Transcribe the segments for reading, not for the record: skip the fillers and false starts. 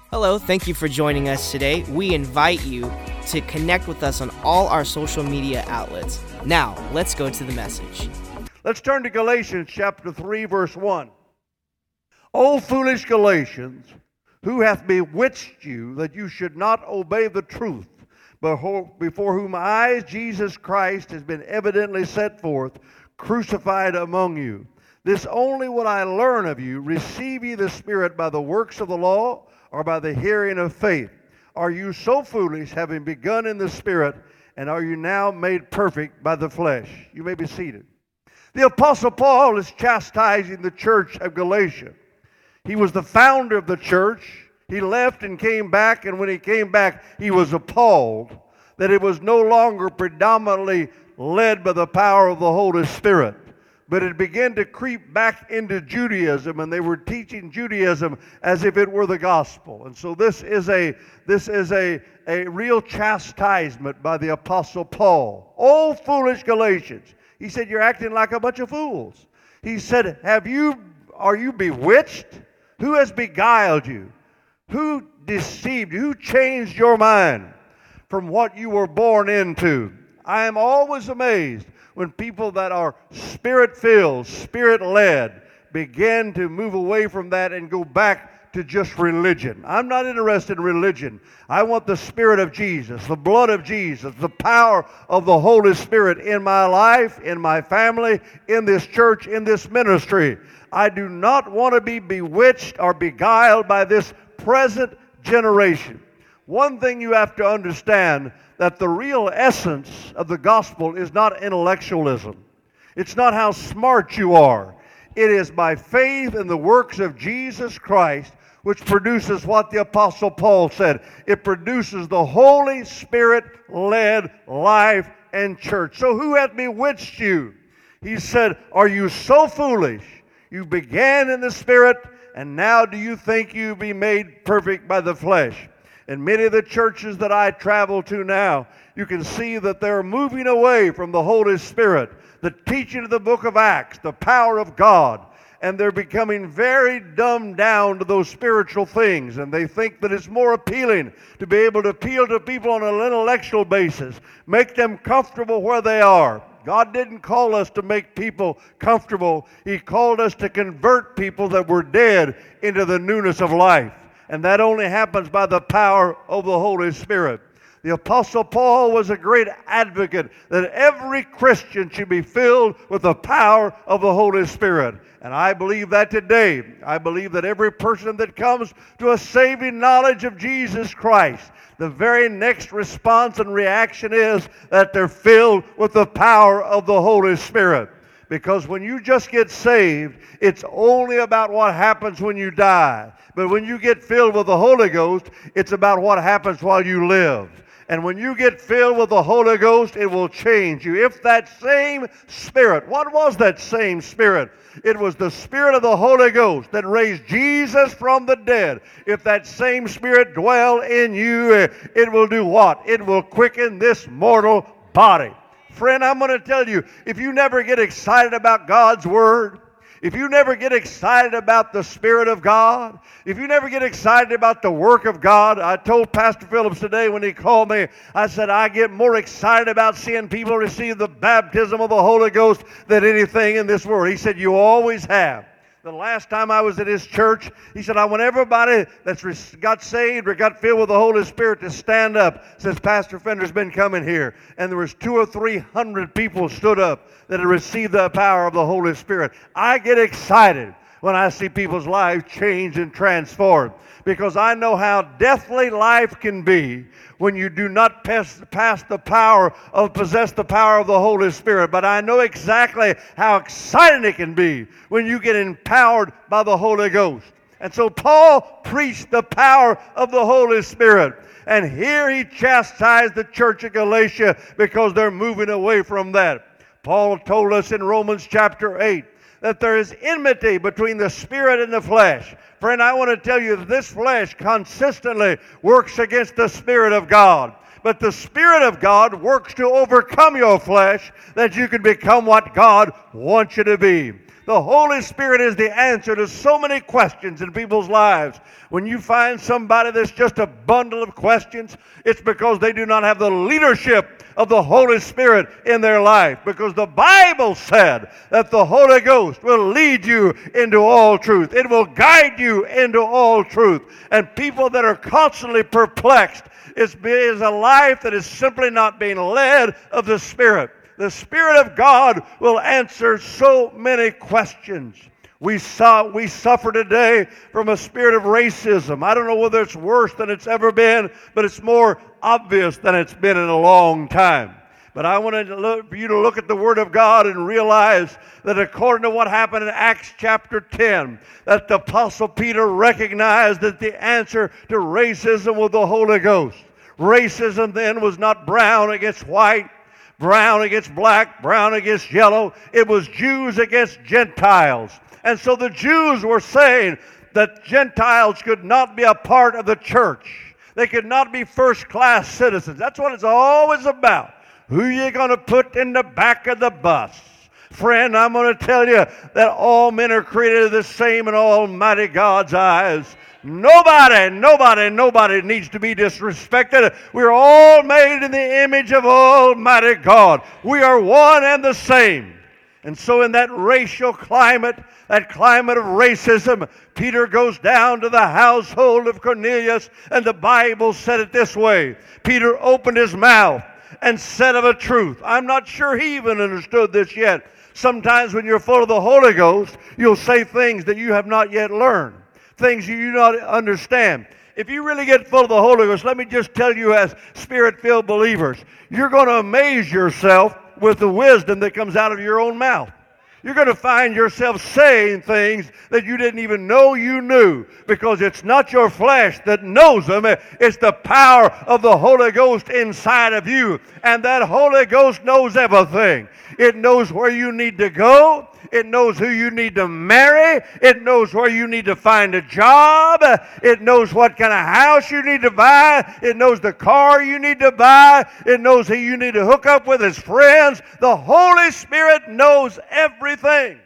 Hello, thank you for joining us today. We invite you to connect with us on all our social media outlets. Now, let's go to the message. Let's turn to Galatians chapter 3, verse 1. O foolish Galatians, who hath bewitched you that you should not obey the truth, before whom I, Jesus Christ, has been evidently set forth, crucified among you. This only would I learn of you, receive ye the Spirit by the works of the law, or by the hearing of faith? Are you so foolish, having begun in the Spirit, and are you now made perfect by the flesh? You may be seated. The Apostle Paul is chastising the church of Galatia. He was the founder of the church. He left and came back, and when he came back, he was appalled that it was no longer predominantly led by the power of the Holy Spirit, but it began to creep back into Judaism, and they were teaching Judaism as if it were the gospel. And so this is a real chastisement by the Apostle Paul. Oh, foolish Galatians. He said, you're acting like a bunch of fools. He said, are you bewitched? Who has beguiled you? Who deceived you? Who changed your mind from what you were born into? I am always amazed when people that are Spirit-filled, Spirit-led, begin to move away from that and go back to just religion. I'm not interested in religion. I want the Spirit of Jesus, the blood of Jesus, the power of the Holy Spirit in my life, in my family, in this church, in this ministry. I do not want to be bewitched or beguiled by this present generation. One thing you have to understand, that the real essence of the gospel is not intellectualism. It's not how smart you are. It is by faith in the works of Jesus Christ, which produces what the Apostle Paul said. It produces the Holy Spirit-led life and church. So who hath bewitched you? He said, are you so foolish? You began in the Spirit, and now do you think you be made perfect by the flesh? In many of the churches that I travel to now, you can see that they're moving away from the Holy Spirit, the teaching of the book of Acts, the power of God, and they're becoming very dumbed down to those spiritual things, and they think that it's more appealing to be able to appeal to people on an intellectual basis, make them comfortable where they are. God didn't call us to make people comfortable. He called us to convert people that were dead into the newness of life. And that only happens by the power of the Holy Spirit. The Apostle Paul was a great advocate that every Christian should be filled with the power of the Holy Spirit. And I believe that today. I believe that every person that comes to a saving knowledge of Jesus Christ, the very next response and reaction is that they're filled with the power of the Holy Spirit. Because when you just get saved, it's only about what happens when you die. But when you get filled with the Holy Ghost, it's about what happens while you live. And when you get filled with the Holy Ghost, it will change you. If that same Spirit, what was that same Spirit? It was the Spirit of the Holy Ghost that raised Jesus from the dead. If that same Spirit dwell in you, it will do what? It will quicken this mortal body. Friend, I'm going to tell you, if you never get excited about God's Word, if you never get excited about the Spirit of God, if you never get excited about the work of God, I told Pastor Phillips today when he called me, I said, I get more excited about seeing people receive the baptism of the Holy Ghost than anything in this world. He said, you always have. The last time I was at his church, he said, I want everybody that's got saved or got filled with the Holy Spirit to stand up since Pastor Fender's been coming here. And there was 200 or 300 people stood up that had received the power of the Holy Spirit. I get excited when I see people's lives change and transform, because I know how deathly life can be when you do not possess the power of the Holy Spirit. But I know exactly how exciting it can be when you get empowered by the Holy Ghost. And so Paul preached the power of the Holy Spirit. And here he chastised the church of Galatia because they're moving away from that. Paul told us in Romans chapter 8 that there is enmity between the Spirit and the flesh. Friend, I want to tell you that this flesh consistently works against the Spirit of God. But the Spirit of God works to overcome your flesh that you can become what God wants you to be. The Holy Spirit is the answer to so many questions in people's lives. When you find somebody that's just a bundle of questions, it's because they do not have the leadership of the Holy Spirit in their life. Because the Bible said that the Holy Ghost will lead you into all truth. It will guide you into all truth. And people that are constantly perplexed is a life that is simply not being led of the Spirit. The Spirit of God will answer so many questions. We suffer today from a spirit of racism. I don't know whether it's worse than it's ever been, but it's more obvious than it's been in a long time. But I wanted for you to look at the Word of God and realize that according to what happened in Acts chapter 10, that the Apostle Peter recognized that the answer to racism was the Holy Ghost. Racism then was not brown against white, brown against black, brown against yellow. It was Jews against Gentiles. And so the Jews were saying that Gentiles could not be a part of the church. They could not be first-class citizens. That's what it's always about. Who you going to put in the back of the bus? Friend, I'm going to tell you that all men are created the same in Almighty God's eyes. Nobody needs to be disrespected. We're all made in the image of Almighty God. We are one and the same. And so in that racial climate, that climate of racism, Peter goes down to the household of Cornelius, and the Bible said it this way. Peter opened his mouth and said of a truth. I'm not sure he even understood this yet. Sometimes when you're full of the Holy Ghost, you'll say things that you have not yet learned. Things you do not understand. If you really get full of the Holy Ghost, let me just tell you as Spirit-filled believers, you're going to amaze yourself with the wisdom that comes out of your own mouth. You're going to find yourself saying things that you didn't even know you knew, because it's not your flesh that knows them. It's the power of the Holy Ghost inside of you. And that Holy Ghost knows everything. It knows where you need to go. It knows who you need to marry. It knows where you need to find a job. It knows what kind of house you need to buy. It knows the car you need to buy. It knows who you need to hook up with as friends. The Holy Spirit knows everything.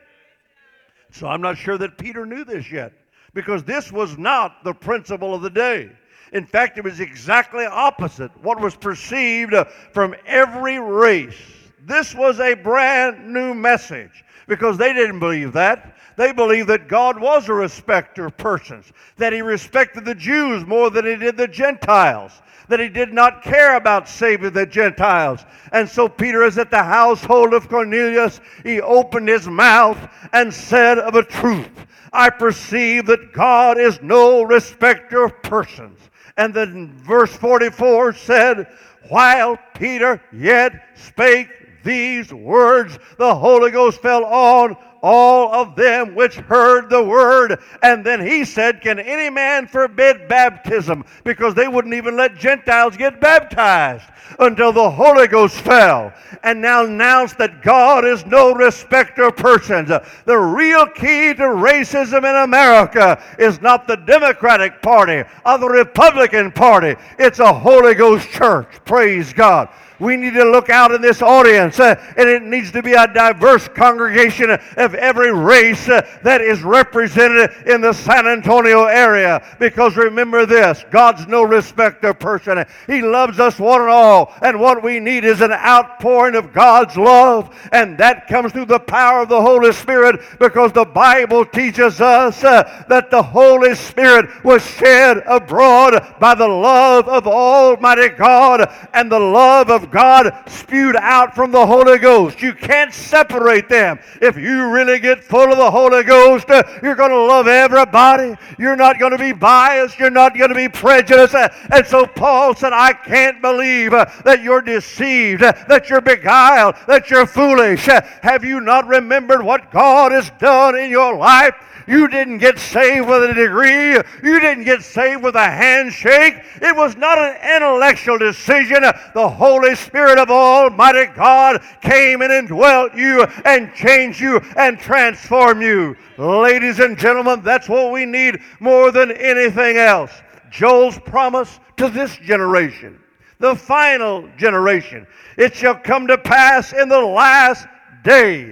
So I'm not sure that Peter knew this yet, because this was not the principle of the day. In fact, it was exactly opposite what was perceived from every race. This was a brand new message, because they didn't believe that. They believed that God was a respecter of persons, that He respected the Jews more than He did the Gentiles, that He did not care about saving the Gentiles. And so Peter is at the household of Cornelius. He opened his mouth and said of a truth, I perceive that God is no respecter of persons. And then verse 44 said, while Peter yet spake these words, the Holy Ghost fell on all of them which heard the word. And then he said, can any man forbid baptism? Because they wouldn't even let Gentiles get baptized until the Holy Ghost fell. And now announced that God is no respecter of persons. The real key to racism in America is not the Democratic Party or the Republican Party. It's a Holy Ghost church. Praise God. We need to look out in this audience, and it needs to be a diverse congregation of every race that is represented in the San Antonio area. Because remember this, God's no respecter of person. He loves us one and all, and what we need is an outpouring of God's love, and that comes through the power of the Holy Spirit, because the Bible teaches us that the Holy Spirit was shed abroad by the love of Almighty God, and the love of God spewed out from the Holy Ghost. You can't separate them. If you really get full of the Holy Ghost, you're going to love everybody. You're not going to be biased. You're not going to be prejudiced. And so Paul said, I can't believe that you're deceived, that you're beguiled, that you're foolish. Have you not remembered what God has done in your life? You didn't get saved with a degree. You didn't get saved with a handshake. It was not an intellectual decision. The Holy Spirit of Almighty God came and indwelt you and changed you and transformed you. Ladies and gentlemen, that's what we need more than anything else. Joel's promise to this generation, the final generation. It shall come to pass in the last days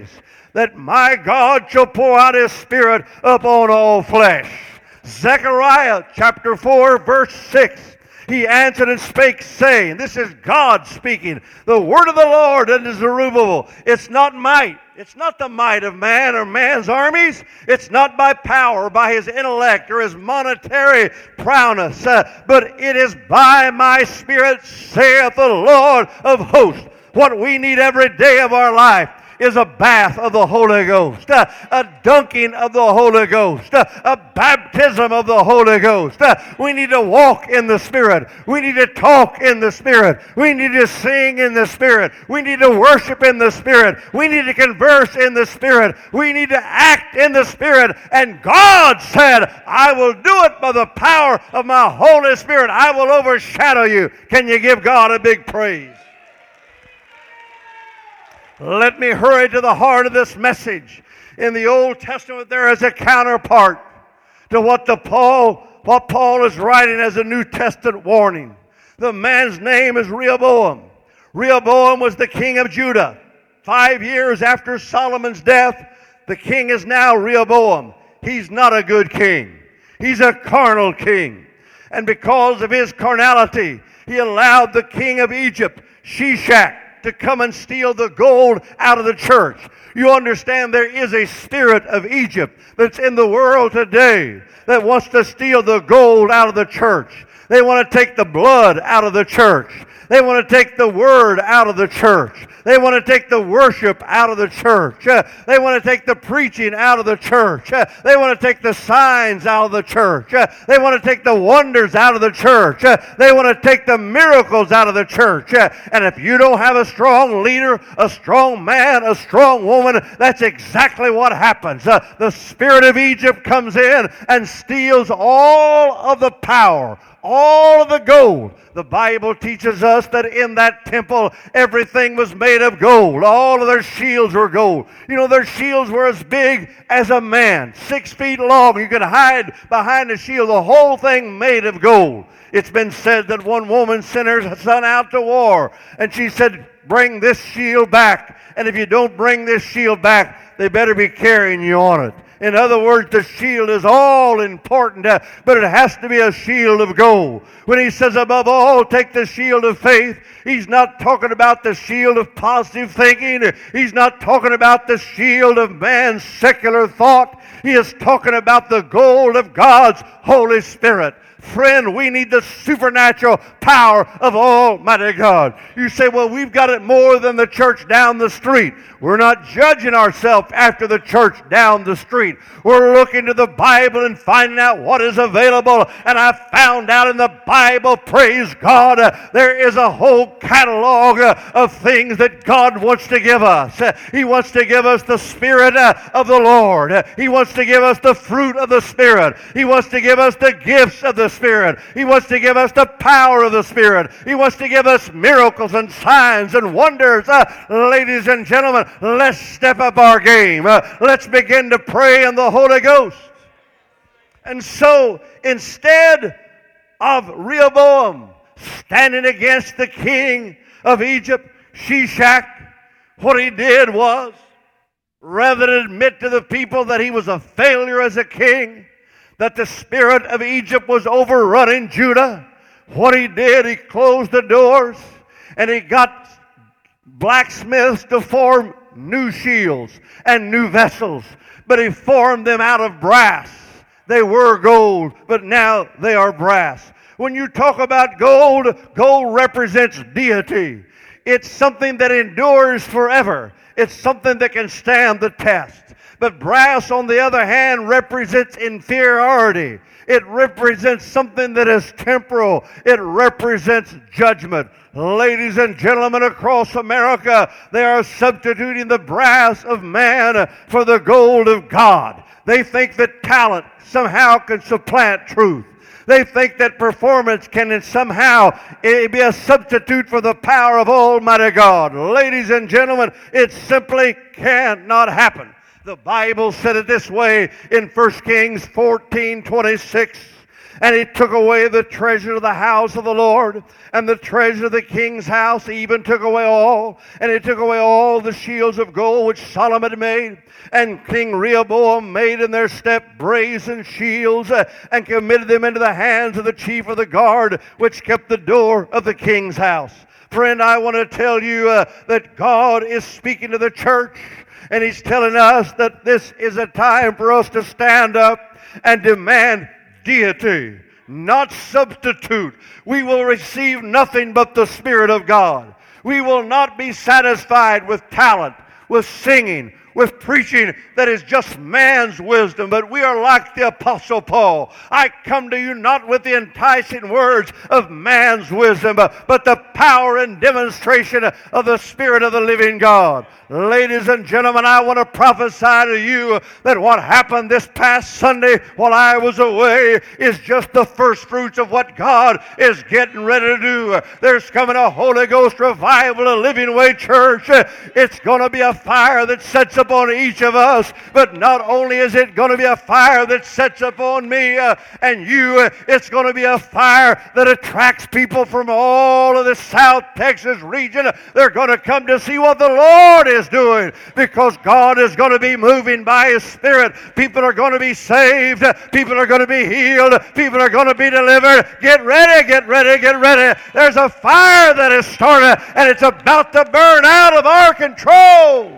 that my God shall pour out His Spirit upon all flesh. Zechariah chapter 4, verse 6. He answered and spake, saying, this is God speaking, the word of the Lord unto Zerubbabel. It's not might. It's not the might of man or man's armies. It's not by power or by his intellect or his monetary prowess, but it is by my Spirit, saith the Lord of hosts. What we need every day of our life is a bath of the Holy Ghost, a dunking of the Holy Ghost, a baptism of the Holy Ghost. We need to walk in the Spirit. We need to talk in the Spirit. We need to sing in the Spirit. We need to worship in the Spirit. We need to converse in the Spirit. We need to act in the Spirit. And God said, I will do it by the power of my Holy Spirit. I will overshadow you. Can you give God a big praise? Let me hurry to the heart of this message. In the Old Testament, there is a counterpart to what Paul is writing as a New Testament warning. The man's name is Rehoboam. Rehoboam was the king of Judah. 5 years after Solomon's death, the king is now Rehoboam. He's not a good king. He's a carnal king. And because of his carnality, he allowed the king of Egypt, Shishak, to come and steal the gold out of the church. You understand there is a spirit of Egypt that's in the world today that wants to steal the gold out of the church. They want to take the blood out of the church. They want to take the word out of the church. They want to take the worship out of the church. They want to take the preaching out of the church. They want to take the signs out of the church. They want to take the wonders out of the church. They want to take the miracles out of the church. And if you don't have a strong leader, a strong man, a strong woman, that's exactly what happens. The spirit of Egypt comes in and steals all of the power, all of the gold. The Bible teaches us that in that temple, everything was made of gold. All of their shields were gold. You know, their shields were as big as a man, 6 feet long. You could hide behind the shield. The whole thing made of gold. It's been said that one woman sent her son out to war, and she said, bring this shield back. And if you don't bring this shield back, they better be carrying you on it. In other words, the shield is all important, but it has to be a shield of gold. When he says, above all, take the shield of faith, he's not talking about the shield of positive thinking. He's not talking about the shield of man's secular thought. He is talking about the gold of God's Holy Spirit. Friend, we need the supernatural power of Almighty God. You say, well, we've got it more than the church down the street. We're not judging ourselves after the church down the street. We're looking to the Bible and finding out what is available. And I found out in the Bible, praise God, there is a whole catalog of things that God wants to give us. He wants to give us the Spirit of the Lord. He wants to give us the fruit of the Spirit. He wants to give us the gifts of the Spirit. He wants to give us the power of the Spirit. He wants to give us miracles and signs and wonders. Ladies and gentlemen, let's step up our game. Let's begin to pray in the Holy Ghost. And so, instead of Rehoboam standing against the king of Egypt, Shishak, what he did was, rather than admit to the people that he was a failure as a king, that the spirit of Egypt was overrunning Judah, what he did, he closed the doors and he got blacksmiths to form new shields and new vessels, but he formed them out of brass. They were gold, but now they are brass. When you talk about gold, gold represents deity. It's something that endures forever. It's something that can stand the test. But brass, on the other hand, represents inferiority. It represents something that is temporal. It represents judgment. Ladies and gentlemen across America, they are substituting the brass of man for the gold of God. They think that talent somehow can supplant truth. They think that performance can somehow be a substitute for the power of Almighty God. Ladies and gentlemen, it simply cannot happen. The Bible said it this way in 1 Kings 14:26. And he took away the treasure of the house of the Lord, and the treasure of the king's house. He even took away all. And he took away all the shields of gold which Solomon had made. And King Rehoboam made in their step brazen shields, and committed them into the hands of the chief of the guard, which kept the door of the king's house. Friend, I want to tell you that God is speaking to the church, and He's telling us that this is a time for us to stand up and demand deity, not substitute. We will receive nothing but the Spirit of God. We will not be satisfied with talent, with singing, with preaching that is just man's wisdom, but we are like the Apostle Paul. I come to you not with the enticing words of man's wisdom, but the power and demonstration of the Spirit of the living God. Ladies and gentlemen, I want to prophesy to you that what happened this past Sunday while I was away is just the first fruits of what God is getting ready to do. There's coming a Holy Ghost revival of Living Way Church. It's going to be a fire that sets upon each of us, but not only is it going to be a fire that sets upon me and you, it's going to be a fire that attracts people from all of the South Texas region. They're going to come to see what the Lord is doing, because God is going to be moving by His Spirit. People are going to be saved. People are going to be healed. People are going to be delivered. Get ready, get ready, get ready. There's a fire that has started, and it's about to burn out of our control.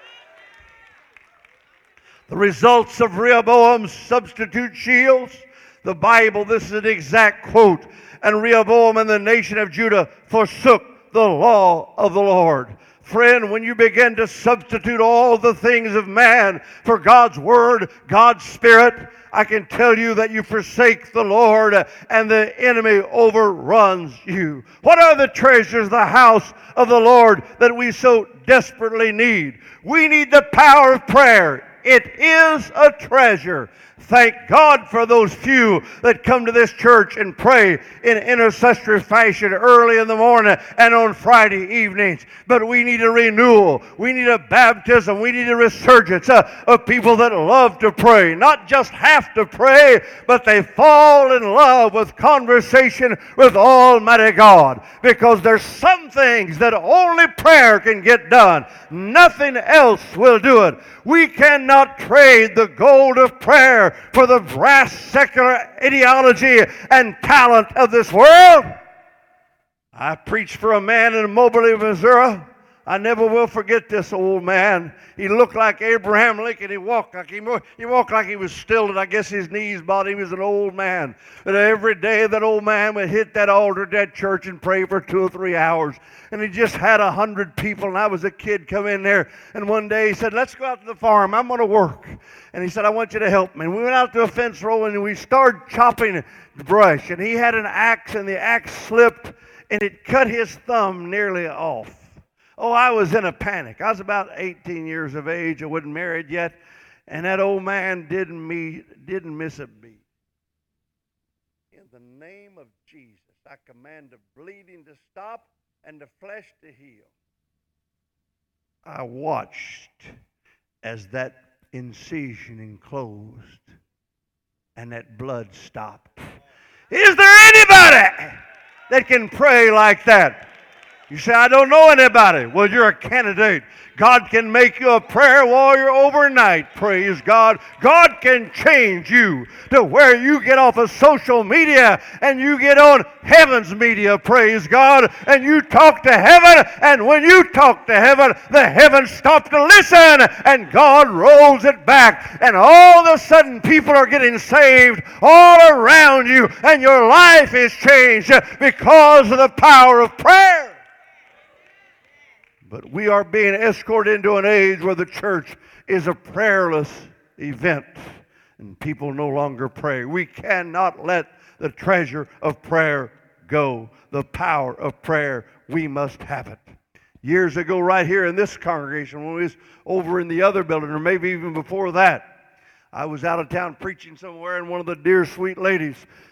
The results of Rehoboam's substitute shields, the Bible, this is an exact quote. And Rehoboam and the nation of Judah forsook the law of the Lord. Friend, when you begin to substitute all the things of man for God's Word, God's Spirit, I can tell you that you forsake the Lord and the enemy overruns you. What are the treasures of the house of the Lord that we so desperately need? We need the power of prayer. It is a treasure. Thank God for those few that come to this church and pray in intercessory fashion early in the morning and on Friday evenings. But we need a renewal. We need a baptism. We need a resurgence of people that love to pray. Not just have to pray, but they fall in love with conversation with Almighty God. Because there's some things that only prayer can get done. Nothing else will do it. We cannot trade the gold of prayer for the brass secular ideology and talent of this world. I preached for a man in Moberly, Missouri. I never will forget this old man. He looked like Abraham Lincoln. He walked like he was stilted. I guess his knees bothered him. He was an old man. But every day that old man would hit that altar at that church and pray for 2 or 3 hours. And he just had 100 people, and I was a kid come in there. And one day he said, let's go out to the farm. I'm going to work. And he said, I want you to help me. And we went out to a fence row, and we started chopping the brush. And he had an axe, and the axe slipped, and it cut his thumb nearly off. Oh, I was in a panic. I was about 18 years of age. I wasn't married yet. And that old man didn't miss a beat. In the name of Jesus, I command the bleeding to stop and the flesh to heal. I watched as that incision enclosed and that blood stopped. Is there anybody that can pray like that? You say, I don't know anybody. Well, you're a candidate. God can make you a prayer warrior overnight. Praise God. God can change you to where you get off of social media and you get on heaven's media. Praise God. And you talk to heaven. And when you talk to heaven, the heavens stop to listen. And God rolls it back. And all of a sudden, people are getting saved all around you. And your life is changed because of the power of prayer. But we are being escorted into an age where the church is a prayerless event and people no longer pray. We cannot let the treasure of prayer go. The power of prayer, we must have it. Years ago, right here in this congregation, when we was over in the other building, or maybe even before that, I was out of town preaching somewhere, and one of the dear sweet ladies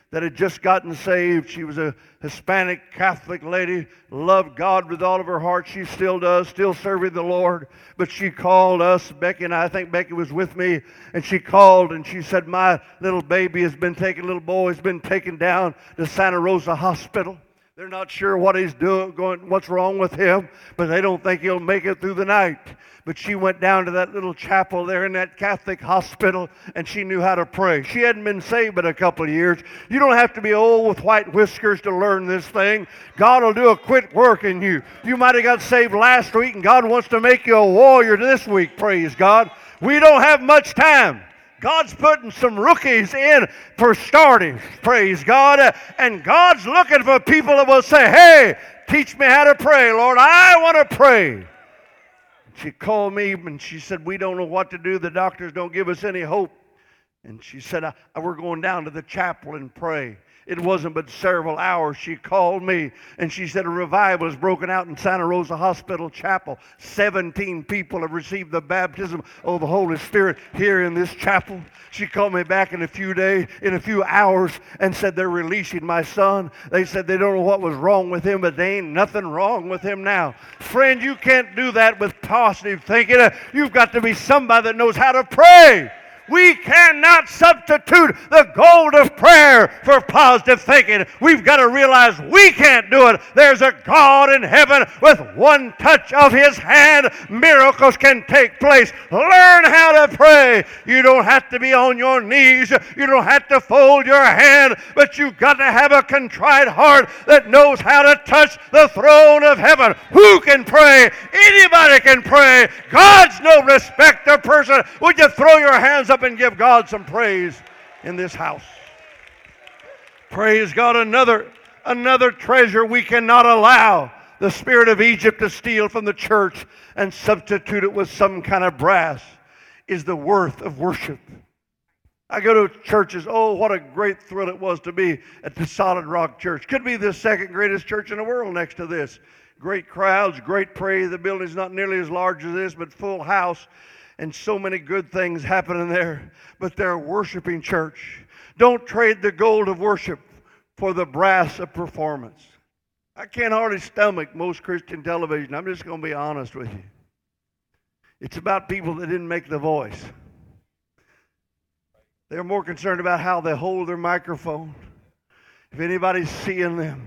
that had just gotten saved. She was a Hispanic Catholic lady, loved God with all of her heart. She still does, still serving the Lord. But she called us, Becky and I think Becky was with me, and she called and she said, my little baby has been taken, little boy has been taken down to Santa Rosa Hospital. They're not sure what he's doing, what's wrong with him, but they don't think he'll make it through the night. But she went down to that little chapel there in that Catholic hospital, and she knew how to pray. She hadn't been saved but a couple of years. You don't have to be old with white whiskers to learn this thing. God will do a quick work in you. You might have got saved last week, and God wants to make you a warrior this week, praise God. We don't have much time. God's putting some rookies in for starting, praise God. And God's looking for people that will say, hey, teach me how to pray, Lord. I want to pray. She called me and she said, we don't know what to do. The doctors don't give us any hope. And she said, we're going down to the chapel and pray. It wasn't but several hours. She called me and she said a revival has broken out in Santa Rosa Hospital Chapel. 17 people have received the baptism of the Holy Spirit here in this chapel. She called me back in a few hours and said they're releasing my son. They said they don't know what was wrong with him, but there ain't nothing wrong with him now. Friend, you can't do that with positive thinking. You've got to be somebody that knows how to pray. We cannot substitute the gold of prayer for positive thinking. We've got to realize we can't do it. There's a God in heaven with one touch of His hand. Miracles can take place. Learn how to pray. You don't have to be on your knees. You don't have to fold your hand, but you've got to have a contrite heart that knows how to touch the throne of heaven. Who can pray? Anybody can pray. God's no respecter of person. Would you throw your hands up and give God some praise in this house? Praise God. Another treasure we cannot allow the spirit of Egypt to steal from the church and substitute it with some kind of brass is the worth of worship. I go to churches. Oh, what a great thrill it was to be at the Solid Rock Church. Could be the second greatest church in the world next to this. Great crowds, great praise. The building's not nearly as large as this, but full house. And so many good things happening there. But they're a worshiping church. Don't trade the gold of worship for the brass of performance. I can't hardly stomach most Christian television. I'm just going to be honest with you. It's about people that didn't make the voice. They're more concerned about how they hold their microphone. If anybody's seeing them,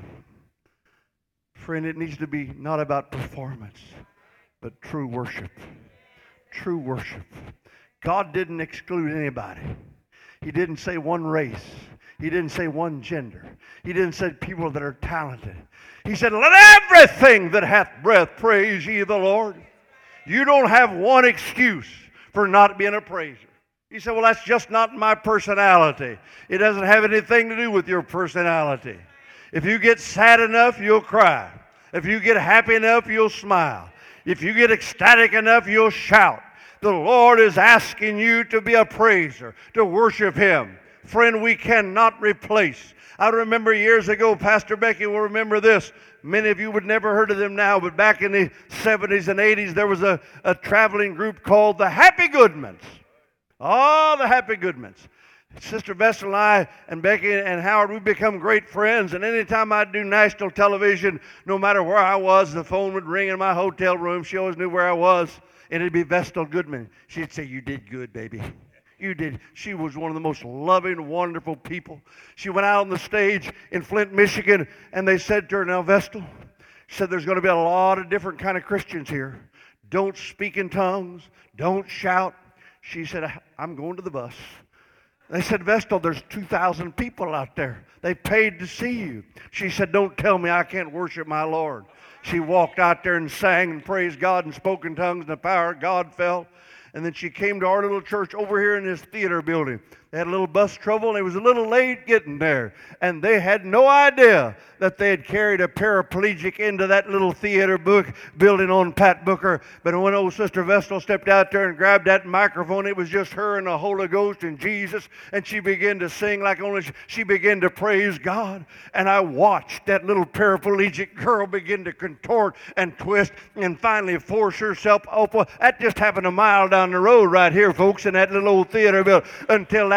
friend, it needs to be not about performance, but true worship. True worship. God didn't exclude anybody. He didn't say one race. He didn't say one gender. He didn't say people that are talented. He said, let everything that hath breath praise ye the Lord. You don't have one excuse for not being a praiser. You say, well, that's just not my personality. It doesn't have anything to do with your personality. If you get sad enough, you'll cry. If you get happy enough, you'll smile. If you get ecstatic enough, you'll shout. The Lord is asking you to be a praiser, to worship Him. Friend, we cannot replace. I remember years ago, Pastor Becky will remember this. Many of you would never heard of them now, but back in the 70s and 80s, there was a traveling group called the Happy Goodmans. Oh, the Happy Goodmans. Sister Vestal and I and Becky and Howard, we've become great friends. And anytime I'd do national television, no matter where I was, the phone would ring in my hotel room. She always knew where I was. And it'd be Vestal Goodman. She'd say, you did good, baby. You did. She was one of the most loving, wonderful people. She went out on the stage in Flint, Michigan, and they said to her, now, Vestal, she said, there's going to be a lot of different kind of Christians here. Don't speak in tongues. Don't shout. She said, I'm going to the bus. They said, Vestal, there's 2,000 people out there. They paid to see you. She said, don't tell me I can't worship my Lord. She walked out there and sang and praised God and spoke in tongues, and the power of God fell. And then she came to our little church over here in this theater building. They had a little bus trouble, and it was a little late getting there. And they had no idea that they had carried a paraplegic into that little theater building on Pat Booker. But when old Sister Vestal stepped out there and grabbed that microphone, it was just her and the Holy Ghost and Jesus. And she began to sing like only she began to praise God. And I watched that little paraplegic girl begin to contort and twist and finally force herself up. That just happened a mile down the road right here, folks, in that little old theater building, until that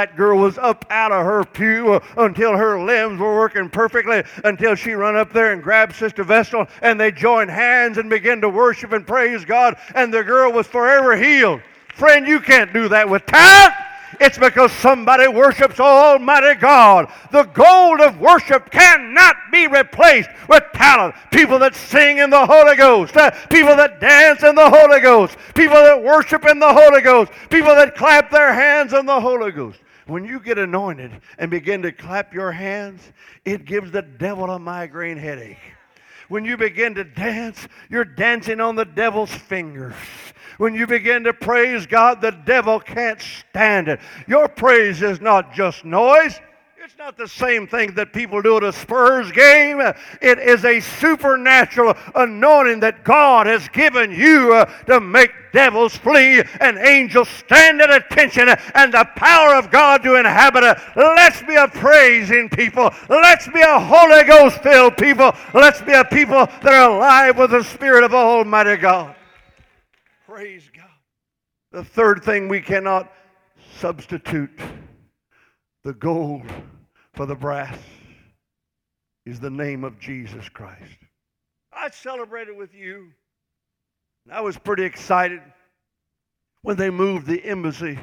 that girl was up out of her pew until her limbs were working perfectly, until she run up there and grabbed Sister Vestal, and they joined hands and began to worship and praise God, and the girl was forever healed. Friend, you can't do that with talent. It's because somebody worships Almighty God. The gold of worship cannot be replaced with talent. People that sing in the Holy Ghost, people that dance in the Holy Ghost, people that worship in the Holy Ghost, people that clap their hands in the Holy Ghost. When you get anointed and begin to clap your hands, it gives the devil a migraine headache. When you begin to dance, you're dancing on the devil's fingers. When you begin to praise God, the devil can't stand it. Your praise is not just noise. It's not the same thing that people do at a Spurs game. It is a supernatural anointing that God has given you to make devils flee and angels stand at attention and the power of God to inhabit it. Let's be a praising people. Let's be a Holy Ghost filled people. Let's be a people that are alive with the Spirit of Almighty God. Praise God. The third thing, we cannot substitute the gold for the brass, is the name of Jesus Christ. I celebrated with you. I was pretty excited when they moved the embassy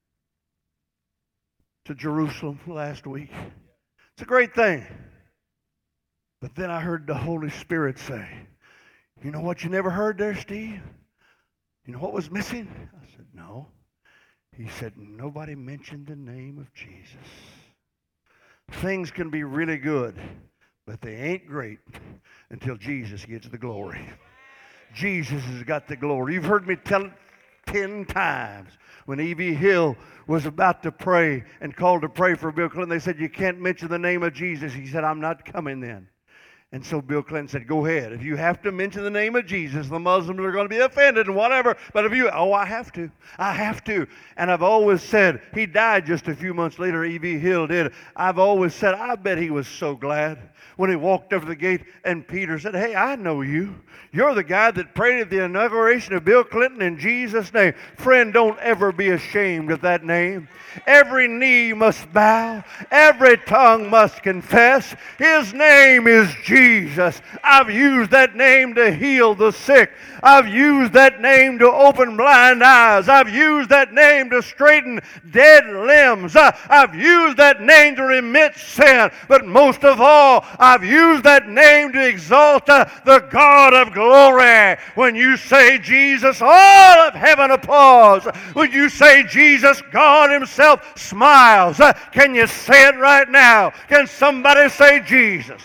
to Jerusalem last week. It's a great thing. But then I heard the Holy Spirit say, you know what you never heard there, Steve? You know what was missing? I said, no. He said, nobody mentioned the name of Jesus. Things can be really good, but they ain't great until Jesus gets the glory. Jesus has got the glory. You've heard me tell it 10 times. When E.V. Hill was about to pray and called to pray for Bill Clinton, they said, you can't mention the name of Jesus. He said, I'm not coming then. And so Bill Clinton said, go ahead. If you have to mention the name of Jesus, the Muslims are going to be offended and whatever. But if you, I have to. I have to. And I've always said, he died just a few months later, E.V. Hill did. I've always said, I bet he was so glad when he walked over the gate and Peter said, hey, I know you. You're the guy that prayed at the inauguration of Bill Clinton in Jesus' name. Friend, don't ever be ashamed of that name. Every knee must bow. Every tongue must confess. His name is Jesus. I've used that name to heal the sick. I've used that name to open blind eyes. I've used that name to straighten dead limbs. I've used that name to remit sin. But most of all, I've used that name to exalt the God of glory. When you say Jesus, all of heaven applauds. When you say Jesus, God Himself smiles. Can you say it right now? Can somebody say Jesus?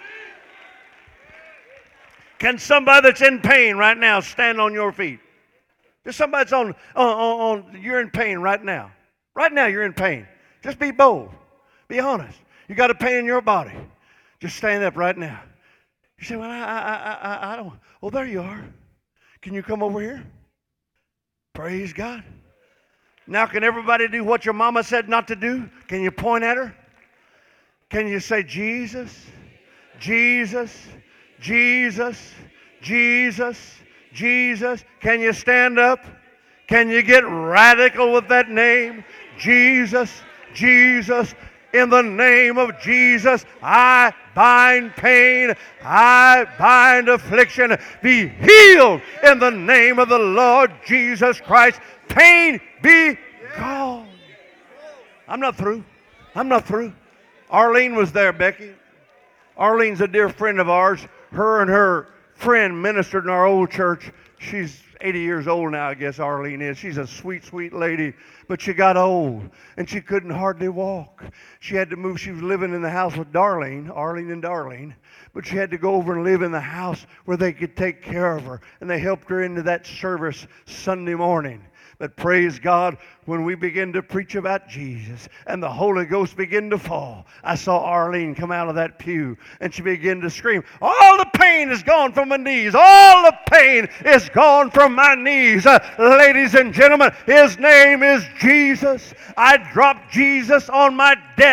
Can somebody that's in pain right now stand on your feet? Just somebody that's you're in pain right now. Right now you're in pain. Just be bold. Be honest. You got a pain in your body. Just stand up right now. You say, well, I don't. Oh, there you are. Can you come over here? Praise God. Now can everybody do what your mama said not to do? Can you point at her? Can you say, Jesus, Jesus, Jesus, Jesus, Jesus? Can you stand up? Can you get radical with that name? Jesus, Jesus. In the name of Jesus, I bind pain. I bind affliction. Be healed in the name of the Lord Jesus Christ. Pain be gone. I'm not through. I'm not through. Arlene was there, Becky. Arlene's a dear friend of ours. Her and her friend ministered in our old church. She's 80 years old now, I guess Arlene is. She's a sweet, sweet lady. But she got old, and she couldn't hardly walk. She had to move. She was living in the house with Arlene and Darlene. But she had to go over and live in the house where they could take care of her. And they helped her into that service Sunday morning. But praise God, when we begin to preach about Jesus and the Holy Ghost begin to fall, I saw Arlene come out of that pew and she began to scream, all the pain is gone from my knees. All the pain is gone from my knees. Ladies and gentlemen, His name is Jesus. I dropped Jesus on my debt.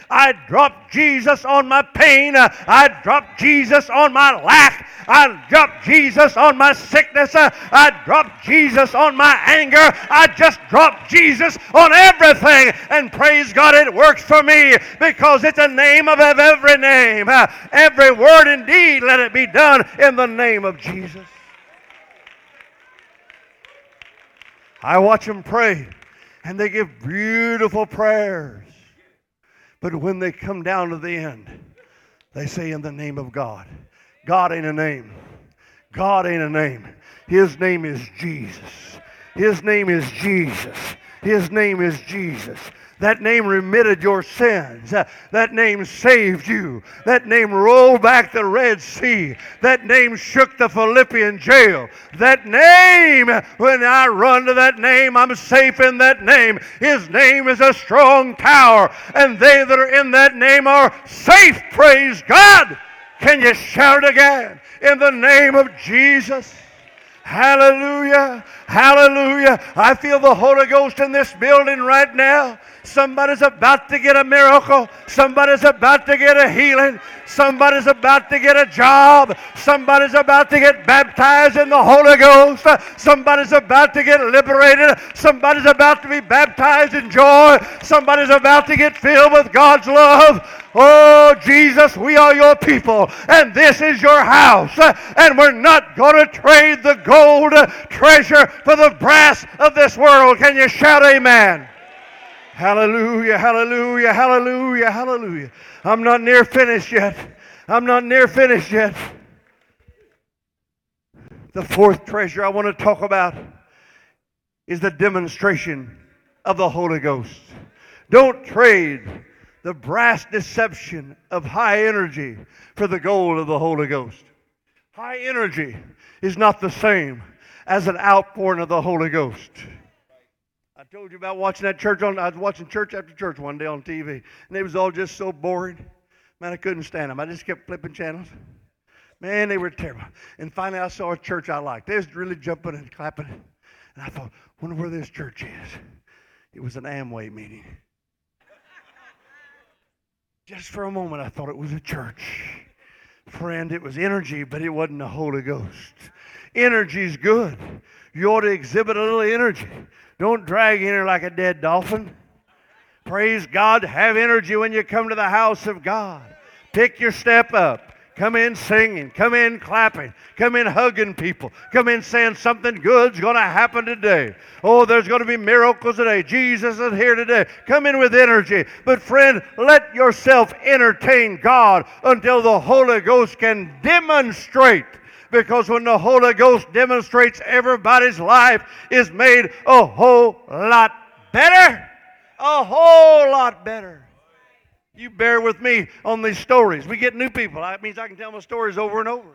I drop Jesus on my pain. I drop Jesus on my lack. I drop Jesus on my sickness. I drop Jesus on my anger. I just drop Jesus on everything. And praise God, it works for me because it's a name above every name. Every word and deed, let it be done in the name of Jesus. I watch them pray, and they give beautiful prayers. But when they come down to the end, they say, in the name of God. God ain't a name. God ain't a name. His name is Jesus. His name is Jesus. His name is Jesus. That name remitted your sins. That name saved you. That name rolled back the Red Sea. That name shook the Philippian jail. That name, when I run to that name, I'm safe in that name. His name is a strong tower, and they that are in that name are safe. Praise God. Can you shout it again? In the name of Jesus. Hallelujah. Hallelujah. I feel the Holy Ghost in this building right now. Somebody's about to get a miracle. Somebody's about to get a healing. Somebody's about to get a job. Somebody's about to get baptized in the Holy Ghost. Somebody's about to get liberated. Somebody's about to be baptized in joy. Somebody's about to get filled with God's love. Oh, Jesus, we are your people, and this is your house, and we're not going to trade the gold treasure for the brass of this world. Can you shout amen? Hallelujah, hallelujah, hallelujah, hallelujah. I'm not near finished yet. I'm not near finished yet. The fourth treasure I want to talk about is the demonstration of the Holy Ghost. Don't trade the brass deception of high energy for the gold of the Holy Ghost. High energy is not the same as an outpouring of the Holy Ghost. I told you about watching that church I was watching church after church one day on TV, and it was all just so boring. Man, I couldn't stand them. I just kept flipping channels. Man, they were terrible. And finally I saw a church I liked. They was really jumping and clapping. And I thought, wonder where this church is. It was an Amway meeting. Just for a moment, I thought it was a church. Friend, it was energy, but it wasn't the Holy Ghost. Energy's good. You ought to exhibit a little energy. Don't drag in here like a dead dolphin. Praise God. Have energy when you come to the house of God. Pick your step up. Come in singing. Come in clapping. Come in hugging people. Come in saying something good's going to happen today. Oh, there's going to be miracles today. Jesus is here today. Come in with energy. But friend, let yourself entertain God until the Holy Ghost can demonstrate. Because when the Holy Ghost demonstrates, everybody's life is made a whole lot better. A whole lot better. You bear with me on these stories. We get new people. That means I can tell my stories over and over.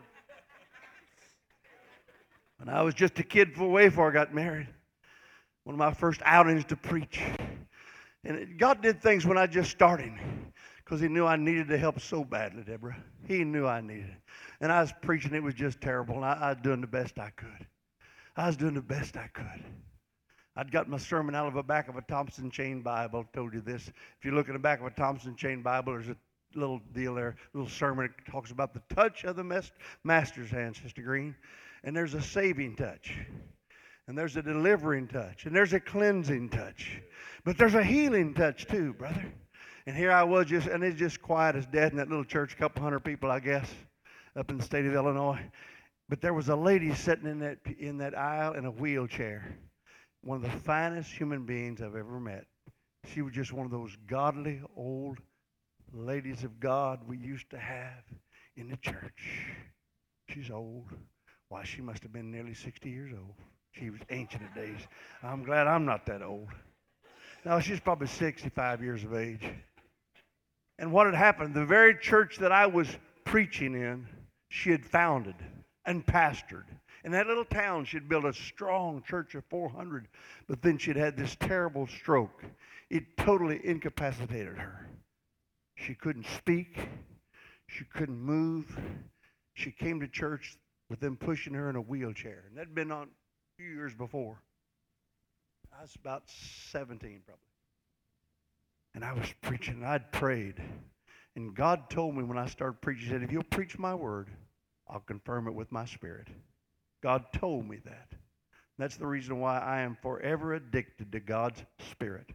When I was just a kid away before I got married, one of my first outings to preach. And God did things when I just started because He knew I needed the help so badly, Deborah. He knew I needed it. And I was preaching. It was just terrible. And I was doing the best I could. I was doing the best I could. I'd got my sermon out of the back of a Thompson Chain Bible. I told you this. If you look in the back of a Thompson Chain Bible, there's a little deal there, a little sermon. It talks about the touch of the Master's hand, Sister Green. And there's a saving touch. And there's a delivering touch. And there's a cleansing touch. But there's a healing touch too, brother. And here I was and it's just quiet as death in that little church, a couple hundred people, I guess, up in the state of Illinois. But there was a lady sitting in that aisle in a wheelchair. One of the finest human beings I've ever met. She was just one of those godly old ladies of God we used to have in the church. She's old. Why, she must have been nearly 60 years old. She was ancient of days. I'm glad I'm not that old. No, she's probably 65 years of age. And what had happened, the very church that I was preaching in, she had founded and pastored. In that little town, she'd built a strong church of 400, but then she'd had this terrible stroke. It totally incapacitated her. She couldn't speak. She couldn't move. She came to church with them pushing her in a wheelchair. And that'd been on a few years before. I was about 17 probably. And I was preaching, and I'd prayed. And God told me when I started preaching, He said, if you'll preach my word, I'll confirm it with my spirit. God told me that. That's the reason why I am forever addicted to God's Spirit.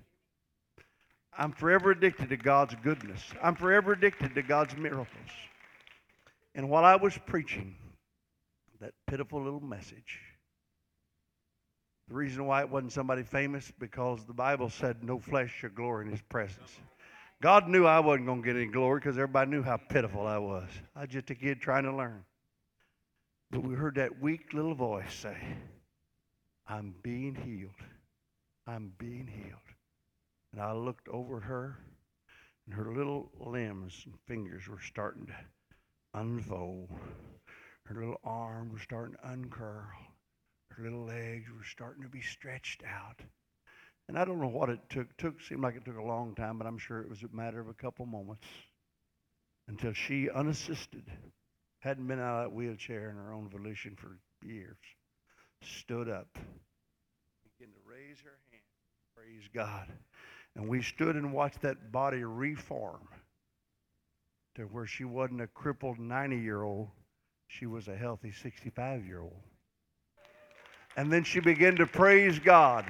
I'm forever addicted to God's goodness. I'm forever addicted to God's miracles. And while I was preaching that pitiful little message, the reason why it wasn't somebody famous, because the Bible said no flesh shall glory in His presence. God knew I wasn't going to get any glory because everybody knew how pitiful I was. I was just a kid trying to learn. But we heard that weak little voice say, I'm being healed. I'm being healed. And I looked over at her, and her little limbs and fingers were starting to unfold. Her little arm was starting to uncurl. Her little legs were starting to be stretched out. And I don't know what it took. Seemed like it took a long time, but I'm sure it was a matter of a couple moments until she, unassisted, hadn't been out of that wheelchair in her own volition for years, stood up, began to raise her hand, praise God. And we stood and watched that body reform to where she wasn't a crippled 90-year-old. She was a healthy 65-year-old. And then she began to praise God.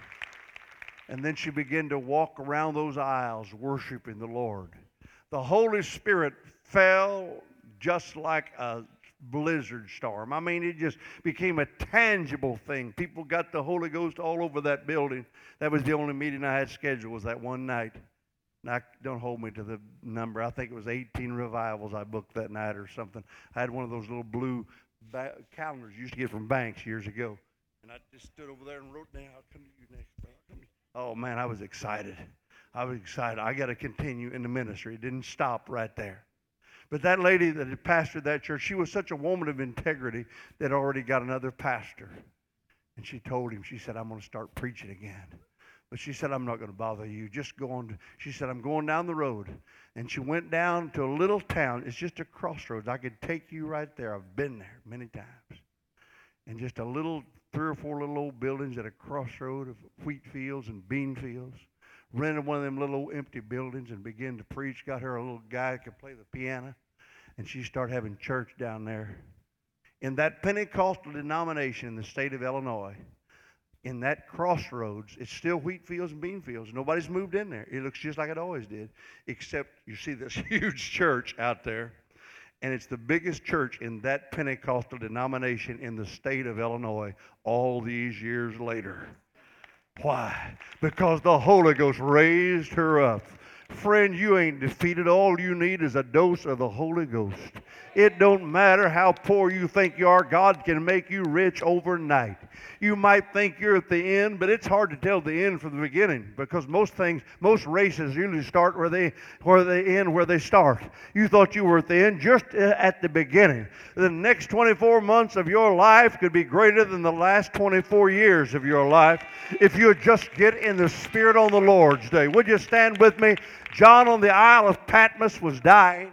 And then she began to walk around those aisles worshiping the Lord. The Holy Spirit fell just like a blizzard storm. I mean, it just became a tangible thing. People got the Holy Ghost all over that building. That was the only meeting I had scheduled, was that one night. Now, don't hold me to the number. I think it was 18 revivals I booked that night or something. I had one of those little blue calendars you used to get from banks years ago. And I just stood over there and wrote down, I'll come to you next. Oh, man, I was excited. I got to continue in the ministry. It didn't stop right there. But that lady that had pastored that church, she was such a woman of integrity that already got another pastor. And she told him, she said, I'm going to start preaching again. But she said, I'm not going to bother you. Just go on. She said, I'm going down the road. And she went down to a little town. It's just a crossroads. I could take you right there. I've been there many times. And just a little 3 or 4 little old buildings at a crossroad of wheat fields and bean fields. Rented one of them little old empty buildings and began to preach. Got her a little guy that could play the piano. And she started having church down there. In that Pentecostal denomination in the state of Illinois, in that crossroads, it's still wheat fields and bean fields. Nobody's moved in there. It looks just like it always did, except you see this huge church out there. And it's the biggest church in that Pentecostal denomination in the state of Illinois all these years later. Why? Because the Holy Ghost raised her up. Friend, you ain't defeated. All you need is a dose of the Holy Ghost. It don't matter how poor you think you are. God can make you rich overnight. You might think you're at the end, but it's hard to tell the end from the beginning, because most races usually start where they end where they start. You thought you were at the end, just at the beginning. The next 24 months of your life could be greater than the last 24 years of your life if you just get in the Spirit on the Lord's day. Would you stand with me? John on the Isle of Patmos was dying.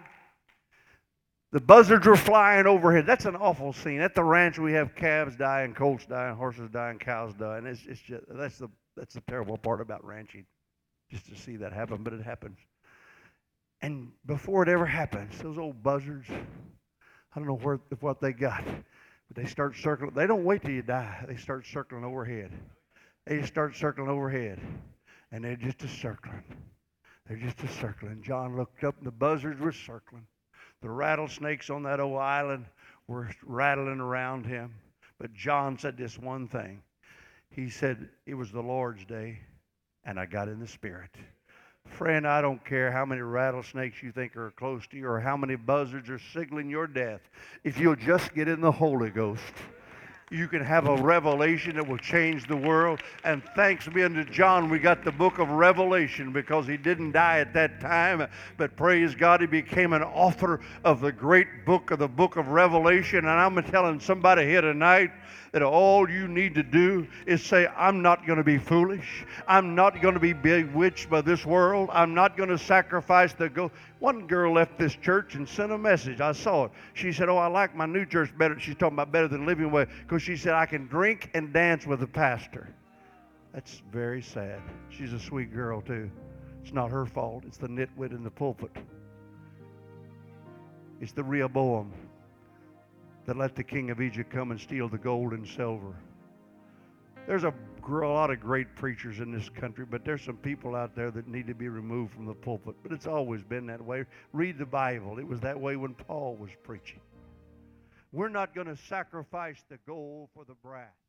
The buzzards were flying overhead. That's an awful scene. At the ranch, we have calves dying, colts dying, horses dying, cows dying. It's just that's the terrible part about ranching, just to see that happen. But it happens. And before it ever happens, those old buzzards, I don't know what they got, but they start circling. They don't wait till you die. They start circling overhead. They just start circling overhead, and they're just a-circling. They're just a-circling. John looked up, and the buzzards were circling. The rattlesnakes on that old island were rattling around him. But John said this one thing. He said, it was the Lord's day, and I got in the Spirit. Friend, I don't care how many rattlesnakes you think are close to you or how many buzzards are signaling your death. If you'll just get in the Holy Ghost, you can have a revelation that will change the world. And thanks be unto John, we got the book of Revelation, because he didn't die at that time, but praise God, he became an author of the great book of Revelation. And I'm telling somebody here tonight that all you need to do is say, I'm not going to be foolish. I'm not going to be bewitched by this world. I'm not going to sacrifice the gold. One girl left this church and sent a message. I saw it. She said, I like my new church better. She's talking about better than Living Way, because she said, I can drink and dance with the pastor. That's very sad. She's a sweet girl, too. It's not her fault. It's the nitwit in the pulpit. It's the Rehoboam that let the king of Egypt come and steal the gold and silver. There's a lot of great preachers in this country, but there's some people out there that need to be removed from the pulpit. But it's always been that way. Read the Bible. It was that way when Paul was preaching. We're not going to sacrifice the gold for the brass.